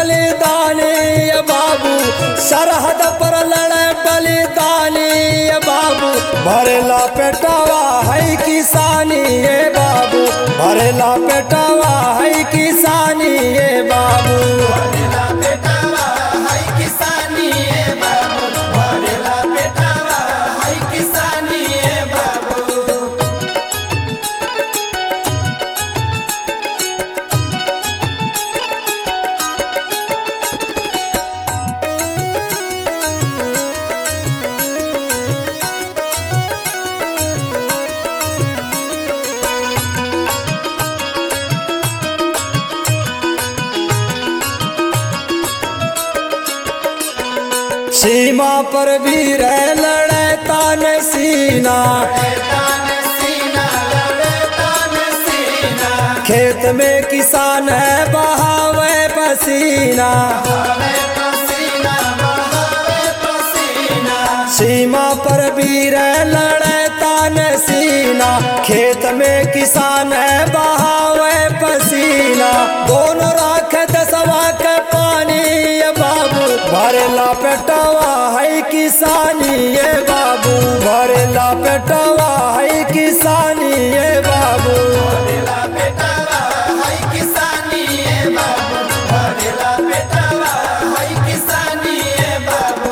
बलिदानी ये बाबू, सरहद पर लड़े बलिदानी ये बाबू, भरेला पेटावा है किसानी ये बाबू, भरेला पेटावा है किसानी ये बाबू। भरेला पेटावा है किसानी ये बाबू, भरेला पेटावा है किसानी ये बाबू। सीमा पर वीर लड़े तान सीना, खेत में किसान है बहावे पसीना, सीमा पर वीर लड़े तान सीना, खेत में किसान है बहावे पसीना, दोनों राख दसवा के पानी ये बाबू, भरेला पेटावा है किसानी ये बाबू, भरेला पेटावा है किसानी ये बाबू। भरेला पेटावा है किसानी ये बाबू, भरेला पेटावा है किसानी ये बाबू।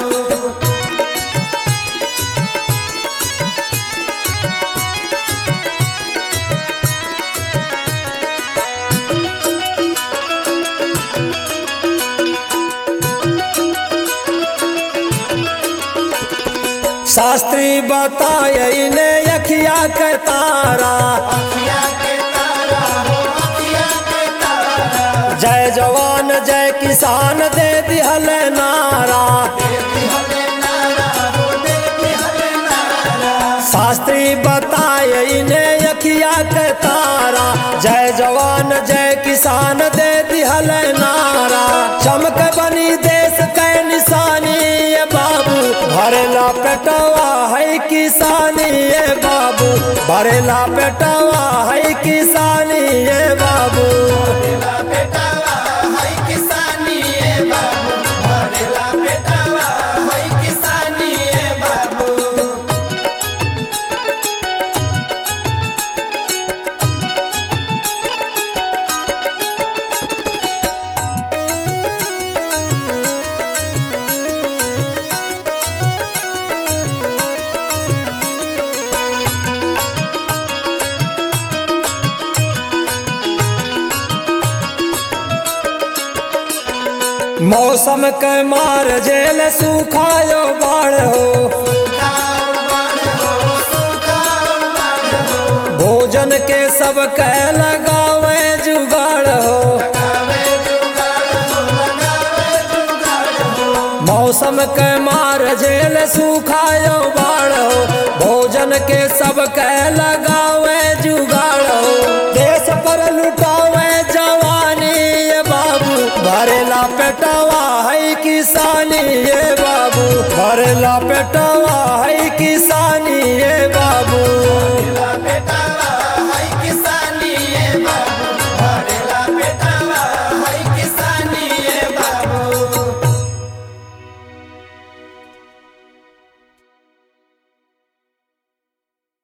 शास्त्री बताए इन्हें अखिया के तारा, अखिया के तारा हो अखिया के तारा, जय जवान जय किसान दे दिहल नारा, देती हले नारा हो देती हले नारा। शास्त्री बताए इन्हें अखिया के तारा, जय जवान जय किसान दे दिहल नारा, चमक बनी देश के निशानी ये बाबू, भरेला पेटावा है किसानी ये बाबू, भरेला पेटावा है किसानी ये बाबू। भरेला पेटावा है किसानी ये बाबू, भरेला पेटावा है किसानी ये बाबू। मौसम के मार जेल सुखायो बाढ़ हो, भोजन के सब के लगावे जुगाड़ हो, मौसम के मार जेल सुखायो बाढ़ हो, भोजन के सब के लगावे जुगाड़ हो, देश पर लुटावे जवानी ये बाबू, भरेला पेटावा है किसानी ये बाबू, भरेला पेटावा